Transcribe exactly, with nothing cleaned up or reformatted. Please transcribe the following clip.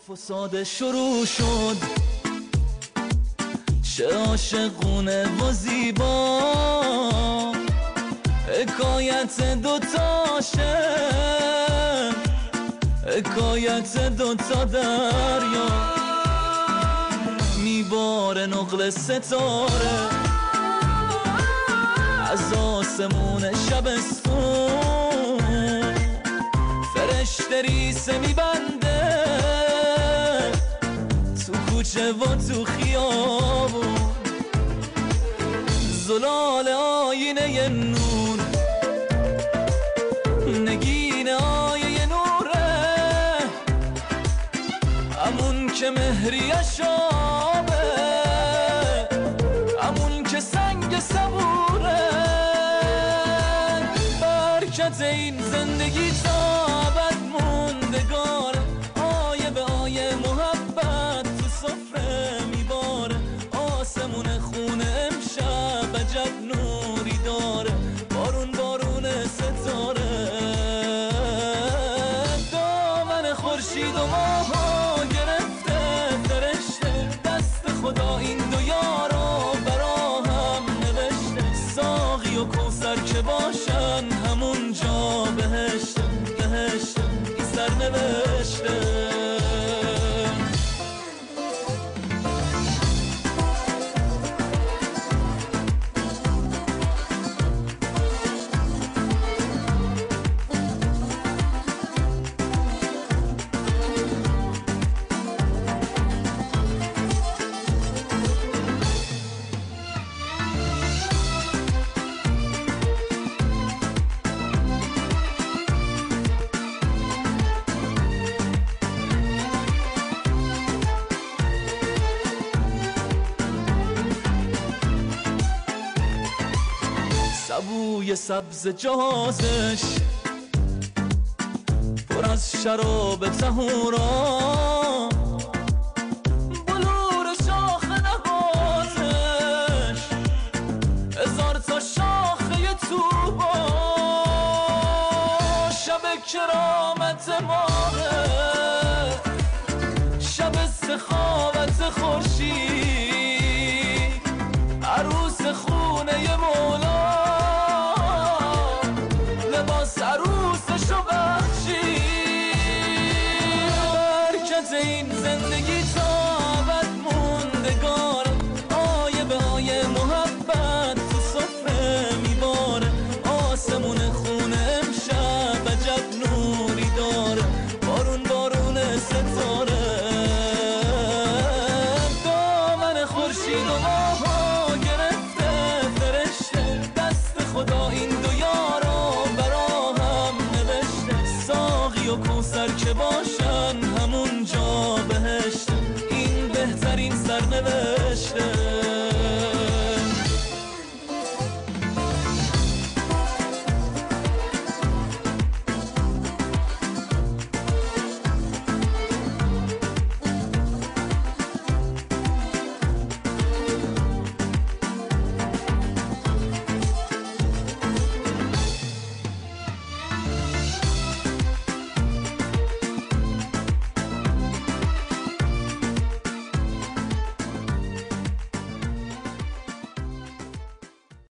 فساد شروع شد، چه عاشقونه و زیبا، حکایت دوتاشه، حکایت دوتا دریا، میباره نقل ستاره از آسمون شبستون، فرشته ریسه میبنده تو کوچه و تو خیابون، زلال آینه نور، نگین آیه نوره، امون که مهری شابه، امون که سنگ صبوره، برکت این زندگی تا ابد موندگاره، آیه به آیه محبت تو سفره میباره، آسمون خونه امشب عجب نوری داره، بارون بارون ستاره، دامن خورشید و ماها گرفته فرشته، دست خدا این دو یارو برا هم نوشته، ساقی و کوثر که باشن همون جا بهشته، بهشته این سر نوشته. سبوی سبز جهازش پر از شراب طهورا، بلور شاخ نباتش هزار تا شاخه توبا، شب کرامت ماهه، شب سخاوت خورشید، عروس خونه مولا، عروسشو بخشی، برکت این